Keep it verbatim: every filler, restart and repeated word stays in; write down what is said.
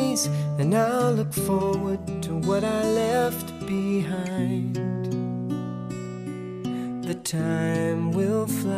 memories, and I'll look forward to what I left behind. The time will fly